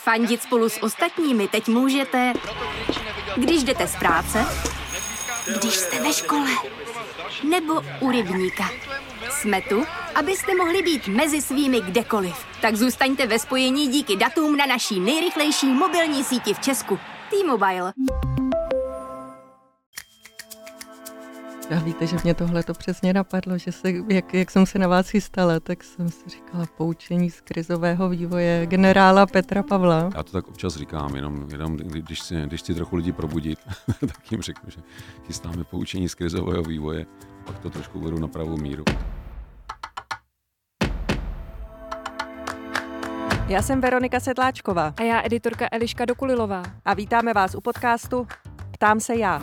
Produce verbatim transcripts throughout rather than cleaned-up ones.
Fandit spolu s ostatními teď můžete, když jdete z práce, když jste ve škole, nebo u rybníka. Jsme tu, abyste mohli být mezi svými kdekoliv. Tak zůstaňte ve spojení díky datům na naší nejrychlejší mobilní síti v Česku. T-Mobile. Já víte, že mě tohle to přesně napadlo, že se, jak, jak jsem se na vás chystala, tak jsem si říkala poučení z krizového vývoje generála Petra Pavla. Já to tak občas říkám, jenom, jenom když, si, když si trochu lidi probudit, tak jim řeknu, že chystáme poučení z krizového vývoje, pak to trošku vedu na pravou míru. Já jsem Veronika Sedláčková. A já editorka Eliška Dokulilová. A vítáme vás u podcastu Ptám se já.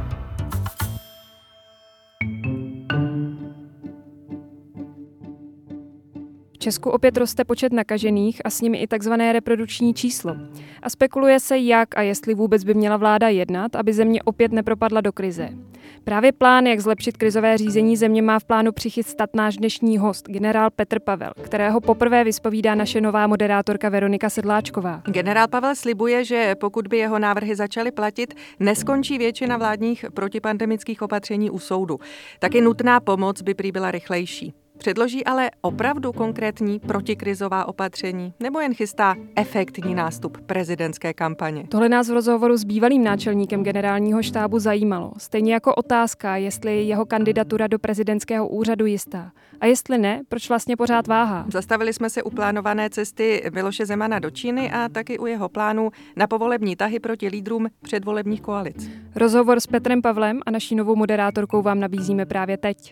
V Česku opět roste počet nakažených a s nimi i takzvané reprodukční číslo. A spekuluje se, jak a jestli vůbec by měla vláda jednat, aby země opět nepropadla do krize. Právě plán, jak zlepšit krizové řízení země, má v plánu přichystat náš dnešní host, generál Petr Pavel, kterého poprvé vyspovídá naše nová moderátorka Veronika Sedláčková. Generál Pavel slibuje, že pokud by jeho návrhy začaly platit, neskončí většina vládních protipandemických opatření u soudu. Taky nutná pomoc by prý byla rychlejší. Předloží ale opravdu konkrétní protikrizová opatření nebo jen chystá efektní nástup prezidentské kampaně? Tohle nás v rozhovoru s bývalým náčelníkem generálního štábu zajímalo. Stejně jako otázka, jestli je jeho kandidatura do prezidentského úřadu jistá. A jestli ne, proč vlastně pořád váhá? Zastavili jsme se u plánované cesty Miloše Zemana do Číny a taky u jeho plánu na povolební tahy proti lídrům předvolebních koalic. Rozhovor s Petrem Pavlem a naší novou moderátorkou vám nabízíme právě teď.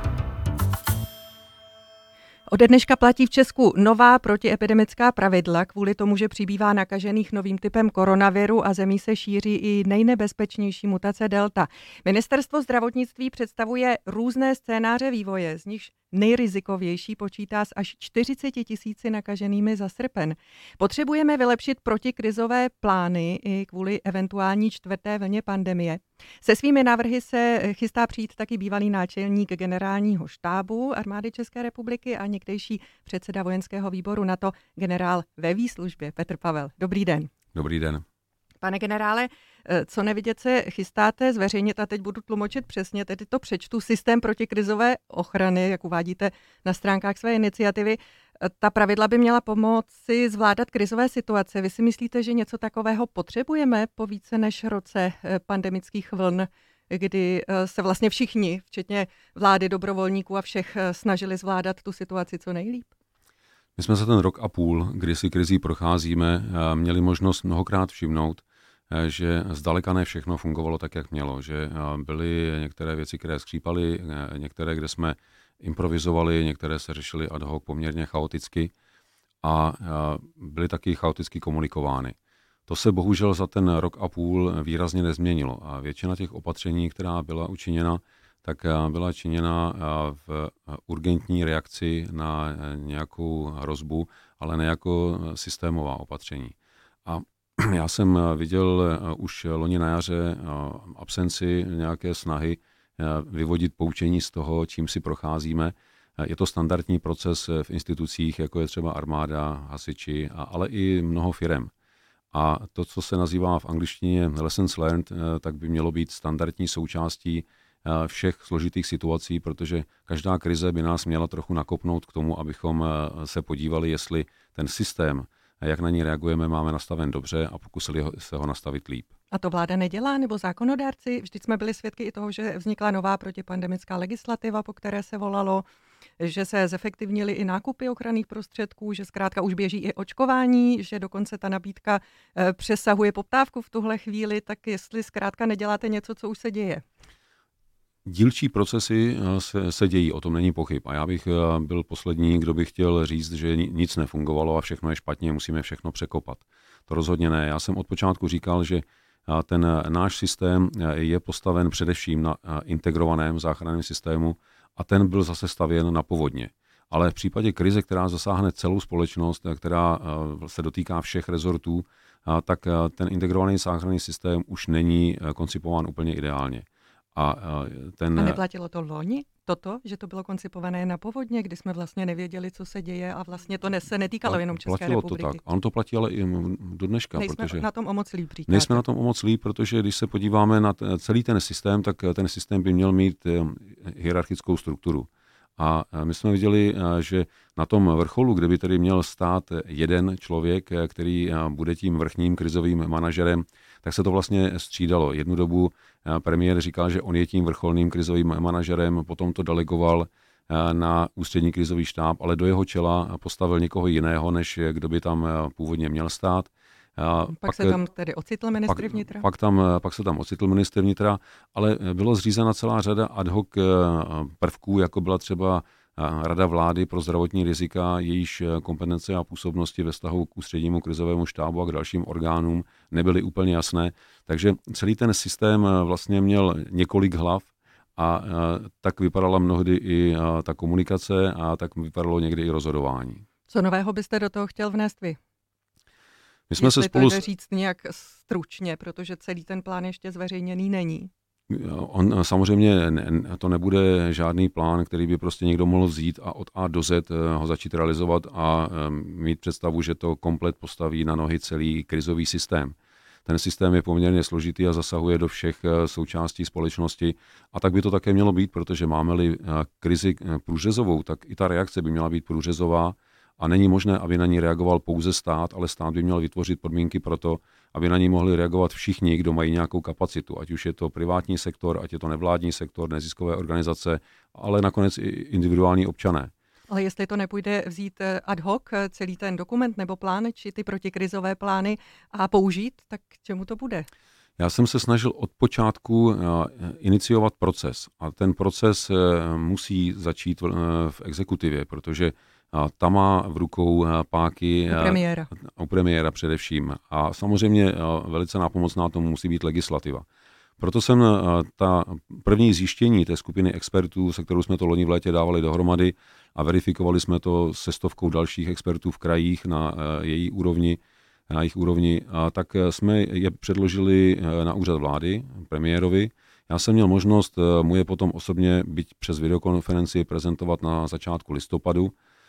Ode dneška platí v Česku nová protiepidemická pravidla kvůli tomu, že přibývá nakažených novým typem koronaviru a zemí se šíří i nejnebezpečnější mutace delta. Ministerstvo zdravotnictví představuje různé scénáře vývoje, z nichž nejrizikovější počítá s až čtyřicet tisíci nakaženými za srpen. Potřebujeme vylepšit protikrizové plány i kvůli eventuální čtvrté vlně pandemie. Se svými návrhy se chystá přijít taky bývalý náčelník generálního štábu armády České republiky a někdejší předseda vojenského výboru NATO generál ve výslužbě Petr Pavel. Dobrý den. Dobrý den. Pane generále, co nevidět se chystáte zveřejnit, a teď budu tlumočit přesně, tedy to přečtu, systém protikrizové ochrany, jak uvádíte na stránkách své iniciativy. Ta pravidla by měla pomoci zvládat krizové situace. Vy si myslíte, že něco takového potřebujeme po více než roce pandemických vln, kdy se vlastně všichni, včetně vlády, dobrovolníků a všech, snažili zvládat tu situaci co nejlíp? My jsme za ten rok a půl, kdy si krizí procházíme, měli možnost mnohokrát všimnout, že zdaleka ne všechno fungovalo tak, jak mělo, že byly některé věci, které skřípaly, některé, kde jsme improvizovali, některé se řešily ad hoc poměrně chaoticky a byly taky chaoticky komunikovány. To se bohužel za ten rok a půl výrazně nezměnilo a většina těch opatření, která byla učiněna, tak byla činěna v urgentní reakci na nějakou hrozbu, ale ne jako systémová opatření. A já jsem viděl už loni na jaře absenci nějaké snahy vyvodit poučení z toho, čím si procházíme. Je to standardní proces v institucích, jako je třeba armáda, hasiči, ale i mnoho firem. A to, co se nazývá v angličtině lessons learned, tak by mělo být standardní součástí všech složitých situací, protože každá krize by nás měla trochu nakopnout k tomu, abychom se podívali, jestli ten systém, jak na ní reagujeme, máme nastaven dobře a pokusili se ho nastavit líp. A to vláda nedělá, nebo zákonodárci? Vždyť jsme byli svědky i toho, že vznikla nová protipandemická legislativa, po které se volalo, že se zefektivnily i nákupy ochranných prostředků, že zkrátka už běží i očkování, že dokonce ta nabídka přesahuje poptávku v tuhle chvíli, tak jestli zkrátka neděláte něco, co už se děje? Dílčí procesy se, se dějí, o tom není pochyb. A já bych byl poslední, kdo by chtěl říct, že nic nefungovalo a všechno je špatně, musíme všechno překopat. To rozhodně ne. Já jsem od počátku říkal, že ten náš systém je postaven především na integrovaném záchranném systému a ten byl zase stavěn na povodně. Ale v případě krize, která zasáhne celou společnost, která se dotýká všech rezortů, tak ten integrovaný záchranný systém už není koncipován úplně ideálně. A, ten... a neplatilo to loni? toto, že to bylo koncipované na povodně, kdy jsme vlastně nevěděli, co se děje a vlastně to ne, se netýkalo jenom České platilo republiky? To tak. On to platí ale i do dneška. Nejsme protože na tom o moc líp, říkáte. Nejsme na tom o moc líp, protože když se podíváme na t- celý ten systém, tak ten systém by měl mít hierarchickou strukturu. A my jsme viděli, že na tom vrcholu, kde by tedy měl stát jeden člověk, který bude tím vrchním krizovým manažerem, tak se to vlastně střídalo. Jednu dobu premiér říkal, že on je tím vrcholným krizovým manažerem, potom to delegoval na ústřední krizový štáb, ale do jeho čela postavil někoho jiného, než kdo by tam původně měl stát. Pak, pak se tam tedy ocitl ministr vnitra? Pak, tam, pak se tam ocitl ministr vnitra, ale bylo zřízena celá řada ad hoc prvků, jako byla třeba Rada vlády pro zdravotní rizika, jejíž kompetence a působnosti ve vztahu k ústřednímu krizovému štábu a k dalším orgánům nebyly úplně jasné. Takže celý ten systém vlastně měl několik hlav a tak vypadala mnohdy i ta komunikace a tak vypadalo někdy i rozhodování. Co nového byste do toho chtěl vnést vy? My jsme Jestli se spolu... to jde říct nějak stručně, protože celý ten plán ještě zveřejněný není. On samozřejmě ne, to nebude žádný plán, který by prostě někdo mohl vzít a od A do Z ho začít realizovat a mít představu, že to komplet postaví na nohy celý krizový systém. Ten systém je poměrně složitý a zasahuje do všech součástí společnosti a tak by to také mělo být, protože máme-li krizi průřezovou, tak i ta reakce by měla být průřezová. A není možné, aby na ní reagoval pouze stát, ale stát by měl vytvořit podmínky pro to, aby na ní mohli reagovat všichni, kdo mají nějakou kapacitu. Ať už je to privátní sektor, ať je to nevládní sektor, neziskové organizace, ale nakonec i individuální občané. Ale jestli to nepůjde vzít ad hoc, celý ten dokument nebo plán, či ty protikrizové plány a použít, tak k čemu to bude? Já jsem se snažil od počátku iniciovat proces. A ten proces musí začít v exekutivě, protože a ta má v rukou páky u premiéra. u premiéra především. A samozřejmě velice nápomocná tomu musí být legislativa. Proto jsem ta první zjištění té skupiny expertů, se kterou jsme to loni v létě dávali dohromady a verifikovali jsme to se stovkou dalších expertů v krajích na její úrovni, na jejich úrovni, a tak jsme je předložili na úřad vlády, premiérovi. Já jsem měl možnost mu je potom osobně, byť přes videokonferenci, prezentovat na začátku listopadu.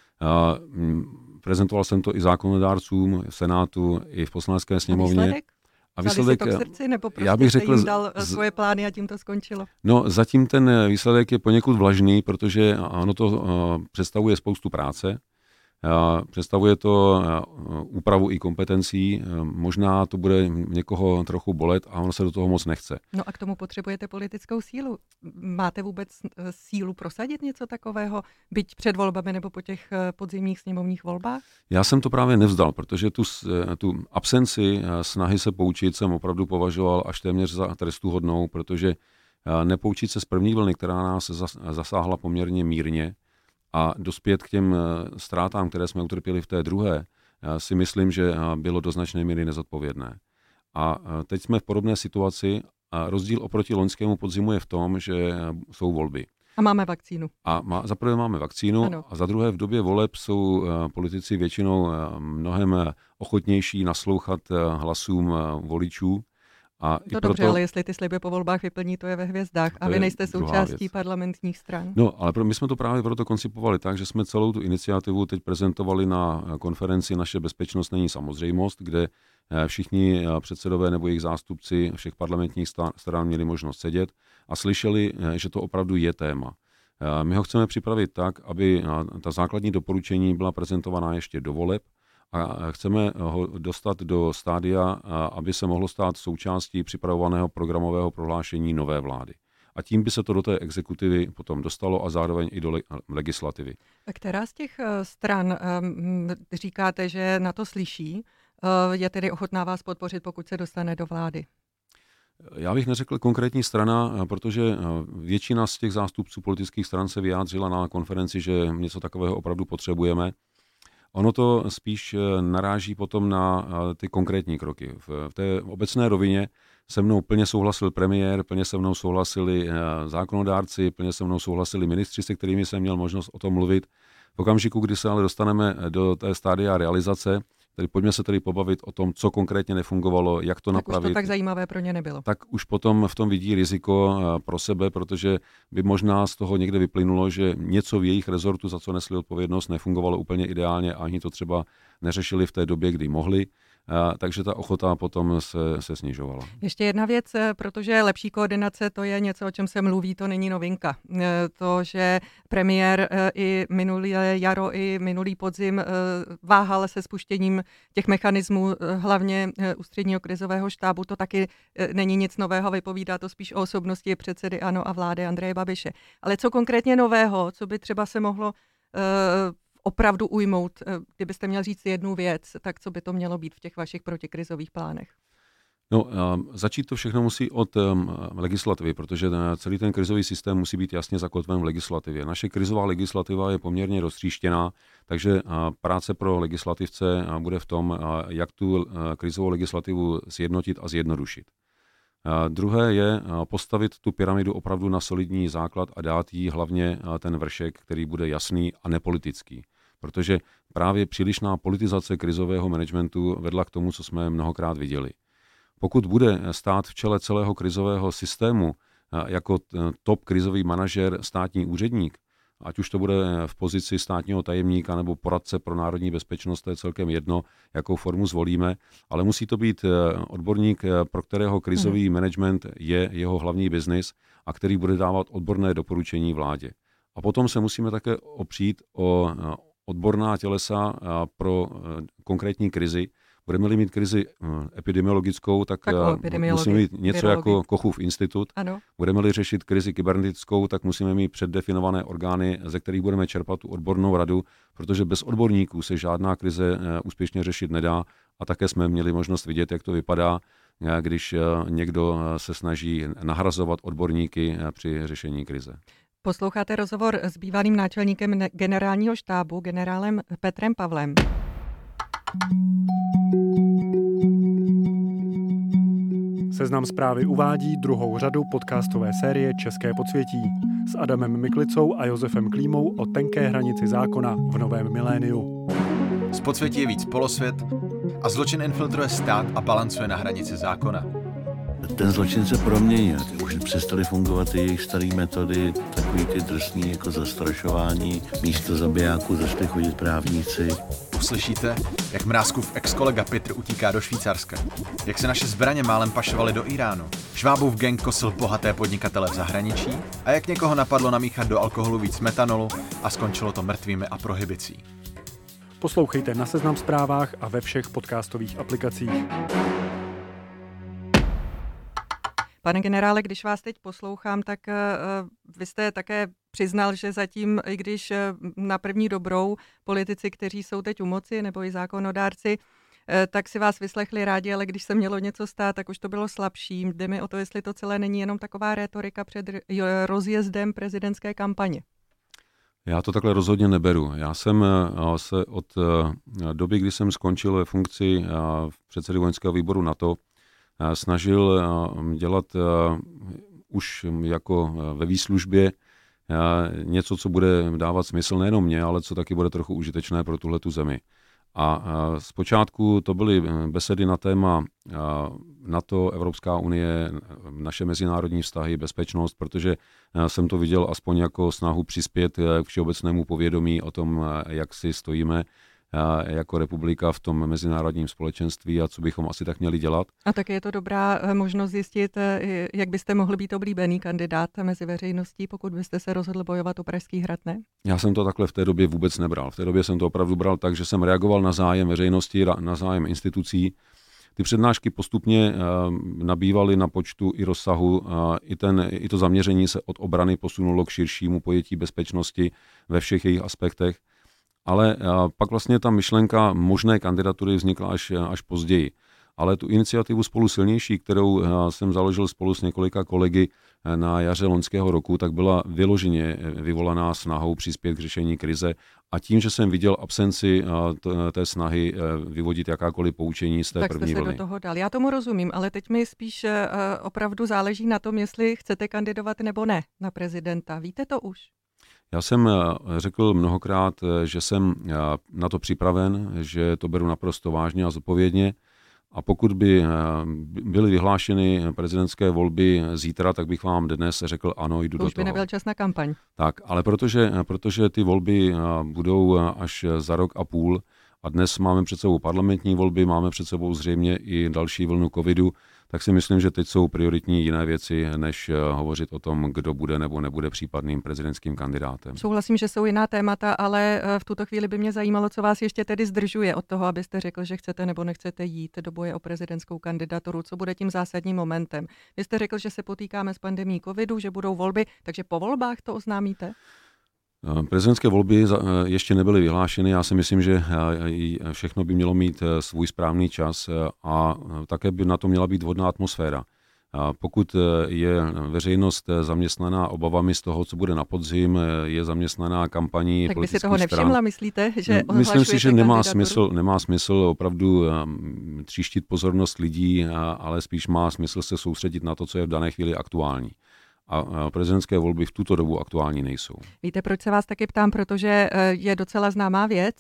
Prezentoval jsem to i zákonodárcům v Senátu, i v Poslanecké sněmovně. A výsledek? A výsledek, to k srdci, nebo prostě já bych řekl, jim dal z... svoje plány a tím to skončilo? No, zatím ten výsledek je poněkud vlažný, protože ono to uh, představuje spoustu práce. Uh, představuje to uh, úpravu i kompetencí. Uh, možná to bude někoho trochu bolet a ono se do toho moc nechce. No a k tomu potřebujete politickou sílu. Máte vůbec sílu prosadit něco takového, byť před volbami nebo po těch podzimních sněmovních volbách? Já jsem to právě nevzdal, protože tu, tu absenci snahy se poučit jsem opravdu považoval až téměř za trestuhodnou, protože nepoučit se z první vlny, která nás zasáhla poměrně mírně, a dospět k těm ztrátám, které jsme utrpěli v té druhé, si myslím, že bylo do značné míry nezodpovědné. A teď jsme v podobné situaci a rozdíl oproti loňskému podzimu je v tom, že jsou volby. A máme vakcínu. A má, za prvé máme vakcínu ano. A za druhé v době voleb jsou politici většinou mnohem ochotnější naslouchat hlasům voličů. A to dobře, proto... ale jestli ty sliby po volbách vyplní, to je ve hvězdách. A vy nejste součástí parlamentních stran. No, ale my jsme to právě proto koncipovali tak, že jsme celou tu iniciativu teď prezentovali na konferenci Naše bezpečnost není samozřejmost, kde všichni předsedové nebo jejich zástupci všech parlamentních stran měli možnost sedět a slyšeli, že to opravdu je téma. My ho chceme připravit tak, aby ta základní doporučení byla prezentovaná ještě do voleb, a chceme ho dostat do stádia, aby se mohlo stát součástí připravovaného programového prohlášení nové vlády. A tím by se to do té exekutivy potom dostalo a zároveň i do legislativy. Která z těch stran říkáte, že na to slyší, je tedy ochotná vás podpořit, pokud se dostane do vlády? Já bych neřekl konkrétní strana, protože většina z těch zástupců politických stran se vyjádřila na konferenci, že něco takového opravdu potřebujeme. Ono to spíš naráží potom na ty konkrétní kroky. V té obecné rovině se mnou plně souhlasil premiér, plně se mnou souhlasili zákonodárci, plně se mnou souhlasili ministři, se kterými jsem měl možnost o tom mluvit. V okamžiku, kdy se ale dostaneme do té stádia realizace, Tedy pojďme se tedy pobavit o tom, co konkrétně nefungovalo, jak to tak napravit. Tak už to tak zajímavé pro ně nebylo. Tak už potom v tom vidí riziko pro sebe, protože by možná z toho někde vyplynulo, že něco v jejich rezortu, za co nesli odpovědnost, nefungovalo úplně ideálně a ani to třeba neřešili v té době, kdy mohli. Takže ta ochota potom se, se snižovala. Ještě jedna věc, protože lepší koordinace, to je něco, o čem se mluví, to není novinka. To, že premiér i minulý jaro, i minulý podzim váhal se spuštěním těch mechanismů, hlavně ústředního krizového štábu, to taky není nic nového, vypovídá to spíš o osobnosti předsedy ANO a vlády Andreje Babiše. Ale co konkrétně nového, co by třeba se mohlo opravdu ujmout, kdybyste měl říct jednu věc, tak co by to mělo být v těch vašich protikrizových plánech? No, začít to všechno musí od legislativy, protože celý ten krizový systém musí být jasně zakotven v legislativě. Naše krizová legislativa je poměrně roztříštěná, takže práce pro legislativce bude v tom, jak tu krizovou legislativu sjednotit a zjednodušit. Druhé je postavit tu pyramidu opravdu na solidní základ a dát jí hlavně ten vršek, který bude jasný a nepolitický. Protože právě přílišná politizace krizového managementu vedla k tomu, co jsme mnohokrát viděli. Pokud bude stát v čele celého krizového systému jako top krizový manažer státní úředník, ať už to bude v pozici státního tajemníka nebo poradce pro národní bezpečnost, to je celkem jedno, jakou formu zvolíme, ale musí to být odborník, pro kterého krizový hmm. management je jeho hlavní biznis a který bude dávat odborné doporučení vládě. A potom se musíme také opřít o odborná tělesa pro konkrétní krizi. Budeme-li mít krizi epidemiologickou, tak, tak musíme mít něco virologi. Jako Kochův institut. Ano. Budeme-li řešit krizi kybernetickou, tak musíme mít předdefinované orgány, ze kterých budeme čerpat tu odbornou radu, protože bez odborníků se žádná krize úspěšně řešit nedá. A také jsme měli možnost vidět, jak to vypadá, když někdo se snaží nahrazovat odborníky při řešení krize. Posloucháte rozhovor s bývalým náčelníkem generálního štábu, generálem Petrem Pavlem. Seznam Zprávy uvádí druhou řadu podcastové série České podsvětí s Adamem Miklicou a Josefem Klímou o tenké hranici zákona v novém miléniu. Z podsvětí je víc polosvět a zločin infiltruje stát a balancuje na hranici zákona. Ten zločin se proměnil. Už přestaly fungovat ty jejich staré metody, takový ty drsný jako zastrašování. Místo zabijáků začali chodit právníci. Uslyšíte, jak Mrázkův ex-kolega Petr utíká do Švýcarska. Jak se naše zbraně málem pašovaly do Iránu. Švábův gang kosil bohaté podnikatele v zahraničí a jak někoho napadlo namíchat do alkoholu víc metanolu a skončilo to mrtvými a prohibicí. Poslouchejte na Seznam Zprávách a ve všech podcastových aplikacích. Pane generále, když vás teď poslouchám, tak uh, vy jste také přiznal, že zatím, i když uh, na první dobrou politici, kteří jsou teď u moci, nebo i zákonodárci, uh, tak si vás vyslechli rádi, ale když se mělo něco stát, tak už to bylo slabší. Jde mi o to, jestli to celé není jenom taková rétorika před rozjezdem prezidentské kampaně. Já to takhle rozhodně neberu. Já jsem se od doby, kdy jsem skončil ve funkci předsedy vojenského výboru NATO, snažil dělat už jako ve výslužbě něco, co bude dávat smysl nejenom mě, ale co taky bude trochu užitečné pro tuhletu zemi. A zpočátku to byly besedy na téma NATO, Evropská unie, naše mezinárodní vztahy, bezpečnost, protože jsem to viděl aspoň jako snahu přispět k všeobecnému povědomí o tom, jak si stojíme jako republika v tom mezinárodním společenství a co bychom asi tak měli dělat. A také je to dobrá možnost zjistit, jak byste mohli být oblíbený kandidát mezi veřejností, pokud byste se rozhodl bojovat o Pražský hrad, ne? Já jsem to takhle v té době vůbec nebral. V té době jsem to opravdu bral tak, že jsem reagoval na zájem veřejnosti, na zájem institucí. Ty přednášky postupně nabývaly na počtu i rozsahu. I, ten, I to zaměření se od obrany posunulo k širšímu pojetí bezpečnosti ve všech jejich aspektech. Ale pak vlastně ta myšlenka možné kandidatury vznikla až, až později. Ale tu iniciativu Spolu silnější, kterou jsem založil spolu s několika kolegy na jaře loňského roku, tak byla vyloženě vyvolaná snahou přispět k řešení krize. A tím, že jsem viděl absenci té snahy vyvodit jakákoliv poučení z té tak první jste se vlny. do toho dal. Já tomu rozumím, ale teď mi spíš opravdu záleží na tom, jestli chcete kandidovat nebo ne na prezidenta. Víte to už? Já jsem řekl mnohokrát, že jsem na to připraven, že to beru naprosto vážně a zodpovědně. A pokud by byly vyhlášeny prezidentské volby zítra, tak bych vám dnes řekl ano, jdu to do už by toho. nebyl čas na kampaň. Tak, ale protože, protože ty volby budou až za rok a půl a dnes máme před sebou parlamentní volby, máme před sebou zřejmě i další vlnu covidu, tak si myslím, že teď jsou prioritní jiné věci, než hovořit o tom, kdo bude nebo nebude případným prezidentským kandidátem. Souhlasím, že jsou jiná témata, ale v tuto chvíli by mě zajímalo, co vás ještě tedy zdržuje od toho, abyste řekl, že chcete nebo nechcete jít do boje o prezidentskou kandidaturu. Co bude tím zásadním momentem? Vy jste řekl, že se potýkáme s pandemií covidu, že budou volby, takže po volbách to oznámíte? Prezidentské volby ještě nebyly vyhlášeny. Já si myslím, že všechno by mělo mít svůj správný čas a také by na to měla být vhodná atmosféra. Pokud je veřejnost zaměstnaná obavami z toho, co bude na podzim, je zaměstnaná kampaní tak politických stran. Tak by si toho nevšimla, myslíte? Že Myslím si, že nemá smysl, nemá smysl opravdu tříštit pozornost lidí, ale spíš má smysl se soustředit na to, co je v dané chvíli aktuální. A prezidentské volby v tuto dobu aktuální nejsou. Víte, proč se vás taky ptám? Protože je docela známá věc,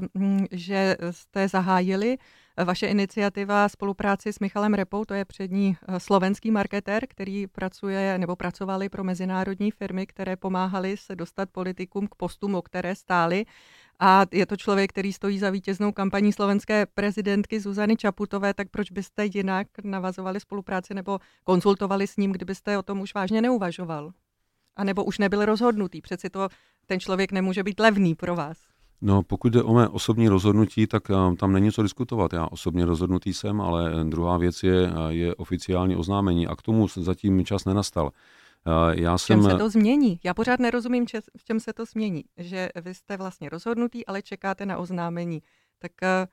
že jste zahájili vaše iniciativa spolupráci s Michalem Repou, to je přední slovenský marketér, který pracuje nebo pracovali pro mezinárodní firmy, které pomáhaly se dostat politikům k postům, o které stáli. A je to člověk, který stojí za vítěznou kampaní slovenské prezidentky Zuzany Čaputové, tak proč byste jinak navazovali spolupráci nebo konzultovali s ním, kdybyste o tom už vážně neuvažoval? A nebo už nebyl rozhodnutý? Přeci to ten člověk nemůže být levný pro vás. No, pokud jde o mé osobní rozhodnutí, tak tam není co diskutovat. Já osobně rozhodnutý jsem, ale druhá věc je, je oficiální oznámení a k tomu zatím čas nenastal. Já jsem... V čem se to změní? Já pořád nerozumím, v čem se to změní. Že vy jste vlastně rozhodnutý, ale čekáte na oznámení. Tak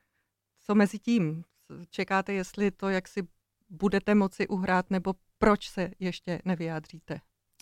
co mezi tím? Čekáte, jestli to jaksi budete moci uhrát, nebo proč se ještě nevyjádříte?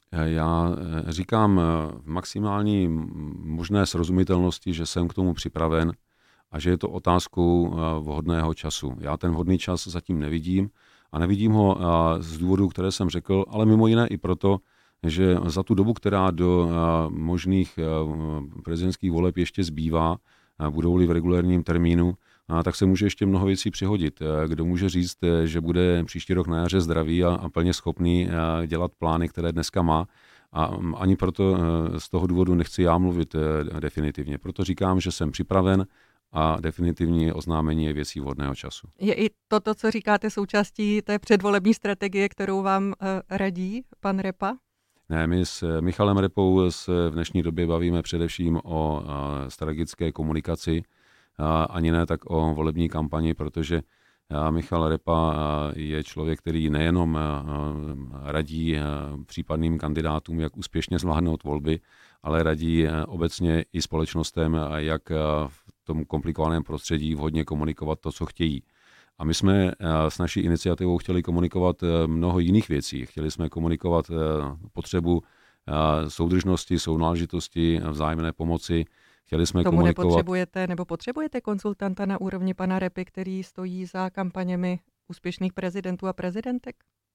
Já říkám v maximální možné srozumitelnosti, že jsem k tomu připraven a že je to otázkou vhodného času. Já ten vhodný čas zatím nevidím a nevidím ho z důvodů, které jsem řekl, ale mimo jiné i proto, že za tu dobu, která do možných prezidentských voleb ještě zbývá, budou-li v regulérním termínu, tak se může ještě mnoho věcí přihodit. Kdo může říct, že bude příští rok na jaře zdravý a, a plně schopný dělat plány, které dneska má. A ani proto z toho důvodu nechci já mluvit definitivně. Proto říkám, že jsem připraven a definitivní oznámení je věcí vhodného času. Je i toto, co říkáte, součástí té předvolební strategie, kterou vám radí pan Repa? Ne, my s Michalem Repou se v dnešní době bavíme především o strategické komunikaci, ani ne tak o volební kampani, protože Michal Repa je člověk, který nejenom radí případným kandidátům, jak úspěšně zvládnout volby, ale radí obecně i společnostem, jak v tom komplikovaném prostředí vhodně komunikovat to, co chtějí. A my jsme s naší iniciativou chtěli komunikovat mnoho jiných věcí. Chtěli jsme komunikovat potřebu soudržnosti, sounáležitosti, vzájemné pomoci. Chtěli jsme tomu komunikovat... nepotřebujete, nebo potřebujete konzultanta na úrovni pana Repy, který stojí za kampaněmi úspěšných prezidentů a prezidentek?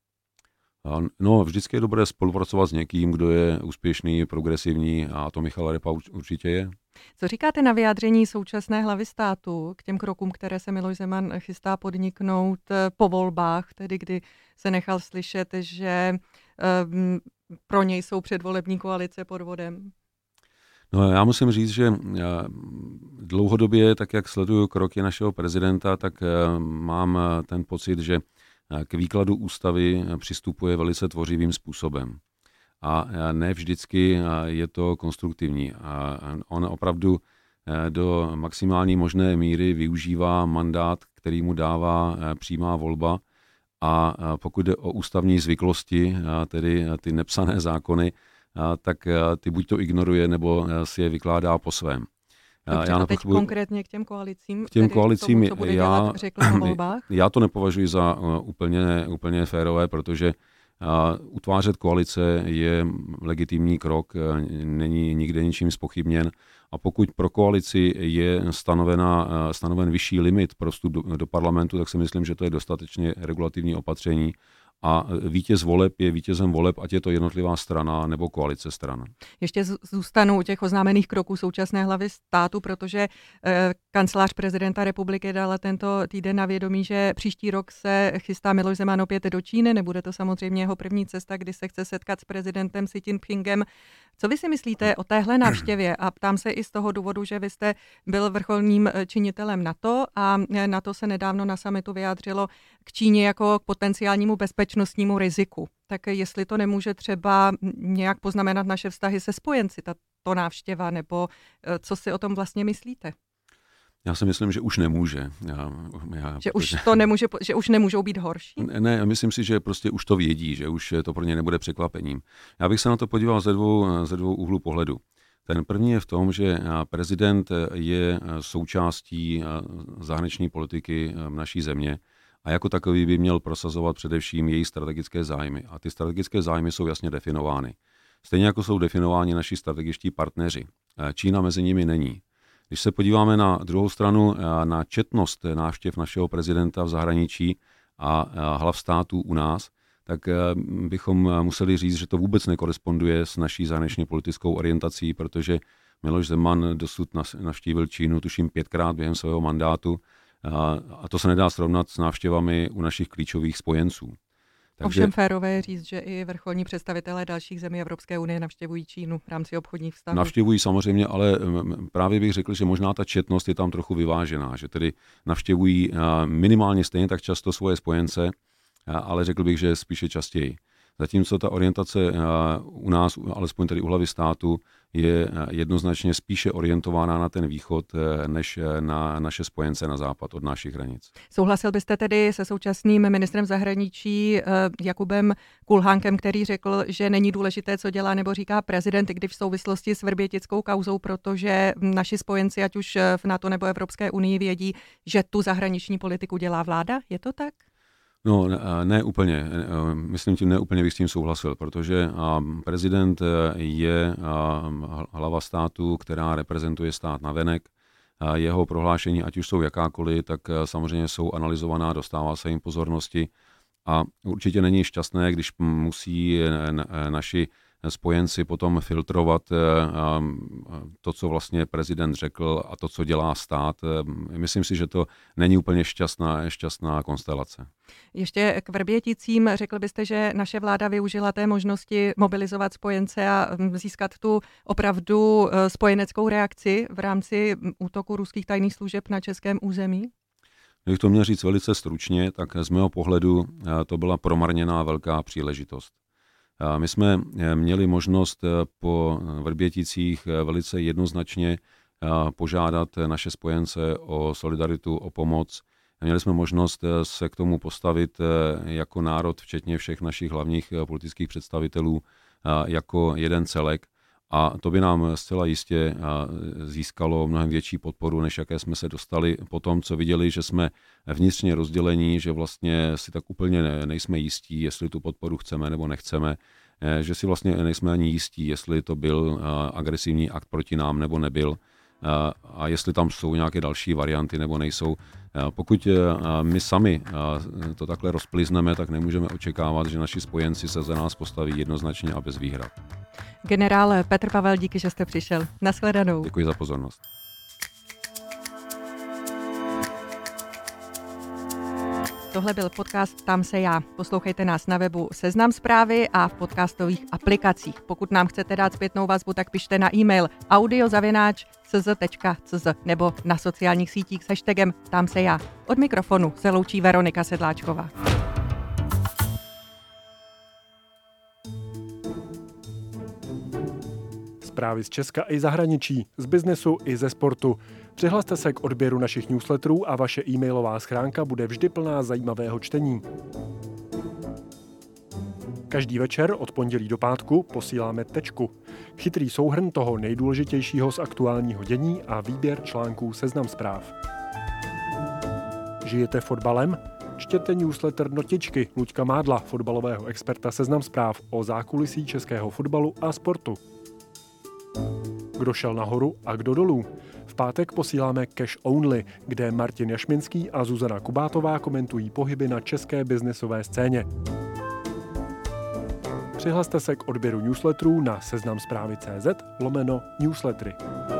No, vždycky je dobré spolupracovat s někým, kdo je úspěšný, progresivní a to Michal Repa určitě je. Co říkáte na vyjádření současné hlavy státu k těm krokům, které se Miloš Zeman chystá podniknout po volbách, tedy kdy se nechal slyšet, že um, pro něj jsou předvolební koalice podvodem? No, já musím říct, že dlouhodobě, tak jak sleduju kroky našeho prezidenta, tak mám ten pocit, že k výkladu ústavy přistupuje velice tvořivým způsobem. A ne vždycky je to konstruktivní. A on opravdu do maximální možné míry využívá mandát, který mu dává přímá volba. A pokud jde o ústavní zvyklosti, tedy ty nepsané zákony, tak ty buď to ignoruje, nebo si je vykládá po svém. Dobře, já a teď pochůbu... konkrétně k těm koalicím, k těm koalicím tomu, co bude já, dělat, řekl na volbách? Já to nepovažuji za úplně, úplně férové, protože utvářet koalice je legitimní krok, není nikde ničím zpochybněn. A pokud pro koalici je stanovena, stanoven vyšší limit pro vstup do, do parlamentu, tak si myslím, že to je dostatečně regulativní opatření a vítěz voleb je vítězem voleb, ať je to jednotlivá strana nebo koalice stran. Ještě zůstanu u těch oznámených kroků současné hlavy státu, protože eh, kancelář prezidenta republiky dala tento týden na vědomí, že příští rok se chystá Miloš Zeman opět do Číny. Nebude to samozřejmě jeho první cesta, kdy se chce setkat s prezidentem Xi Jinpingem. Co vy si myslíte o téhle návštěvě? A ptám se i z toho důvodu, že vy jste byl vrcholným činitelem NATO a NATO se nedávno na summitu vyjádřilo k Číně jako k potenciálnímu bezpečnostnímu riziku. Tak jestli to nemůže třeba nějak poznamenat naše vztahy se spojenci, tato návštěva, nebo co si o tom vlastně myslíte? Já si myslím, že už nemůže. Já, já, že, už to nemůže, že už nemůžou být horší? Ne, myslím si, že prostě už to vědí, že už to pro ně nebude překvapením. Já bych se na to podíval ze dvou, ze dvou úhlů pohledu. Ten první je v tom, že prezident je součástí zahraniční politiky naší země a jako takový by měl prosazovat především její strategické zájmy. A ty strategické zájmy jsou jasně definovány. Stejně jako jsou definováni naši strategičtí partneři. Čína mezi nimi není. Když se podíváme na druhou stranu, na četnost návštěv našeho prezidenta v zahraničí a hlav států u nás, tak bychom museli říct, že to vůbec nekoresponduje s naší zahraničně politickou orientací, protože Miloš Zeman dosud navštívil Čínu, tuším pětkrát během svého mandátu, a to se nedá srovnat s návštěvami u našich klíčových spojenců. Takže ovšem férové je říct, že i vrcholní představitelé dalších zemí Evropské unie navštěvují Čínu v rámci obchodních vztahů. Navštěvují samozřejmě, ale právě bych řekl, že možná ta četnost je tam trochu vyvážená, že tedy navštěvují minimálně stejně tak často svoje spojence, ale řekl bych, že spíše častěji. Zatímco ta orientace u nás, alespoň tedy u hlavy státu, je jednoznačně spíše orientována na ten východ, než na naše spojence na západ od našich hranic. Souhlasil byste tedy se současným ministrem zahraničí Jakubem Kulhánkem, který řekl, že není důležité, co dělá nebo říká prezident, i když v souvislosti s vrbětickou kauzou, protože naši spojenci, ať už v NATO nebo Evropské unii, vědí, že tu zahraniční politiku dělá vláda? Je to tak? No, ne, ne úplně. Myslím tím, ne úplně bych s tím souhlasil, protože prezident je hlava státu, která reprezentuje stát navenek. Jeho prohlášení, ať už jsou jakákoliv, tak samozřejmě jsou analyzovaná, dostává se jim pozornosti a určitě není šťastné, když musí naši spojenci potom filtrovat to, co vlastně prezident řekl a to, co dělá stát. Myslím si, že to není úplně šťastná, šťastná konstelace. Ještě k Vrběticím. Řekl byste, že naše vláda využila té možnosti mobilizovat spojence a získat tu opravdu spojeneckou reakci v rámci útoku ruských tajných služeb na českém území? Kdybych to měl říct velice stručně, tak z mého pohledu to byla promarněná velká příležitost. My jsme měli možnost po Vrběticích velice jednoznačně požádat naše spojence o solidaritu, o pomoc. Měli jsme možnost se k tomu postavit jako národ, včetně všech našich hlavních politických představitelů, jako jeden celek. A to by nám zcela jistě získalo mnohem větší podporu, než jaké jsme se dostali po tom, co viděli, že jsme vnitřně rozdělení, že vlastně si tak úplně nejsme jistí, jestli tu podporu chceme nebo nechceme, že si vlastně nejsme ani jistí, jestli to byl agresivní akt proti nám nebo nebyl a jestli tam jsou nějaké další varianty nebo nejsou. Pokud my sami to takhle rozplizneme, tak nemůžeme očekávat, že naši spojenci se za nás postaví jednoznačně a bez výhrad. Generál Petr Pavel, díky, že jste přišel. Nashledanou. Děkuji za pozornost. Tohle byl podcast Ptám se já. Poslouchejte nás na webu Seznam Zprávy a v podcastových aplikacích. Pokud nám chcete dát zpětnou vazbu, tak pište na e-mail audio zavináč c z tečka c z nebo na sociálních sítích s hashtagem Ptám se já. Od mikrofonu se loučí Veronika Sedláčková. Zprávy z Česka i zahraničí, z biznesu i ze sportu. Přihlaste se k odběru našich newsletterů a vaše e-mailová schránka bude vždy plná zajímavého čtení. Každý večer od pondělí do pátku posíláme Tečku. Chytrý souhrn toho nejdůležitějšího z aktuálního dění a výběr článků Seznam Zpráv. Žijete fotbalem? Čtěte newsletter Notičky Luďka Mádla, fotbalového experta Seznam Zpráv o zákulisí českého fotbalu a sportu. Kdo šel nahoru a kdo dolů? V pátek posíláme Cash Only, kde Martin Jašminský a Zuzana Kubátová komentují pohyby na české biznesové scéně. Přihlaste se k odběru newsletterů na seznamzpravy tečka cé zet lomeno newslettery.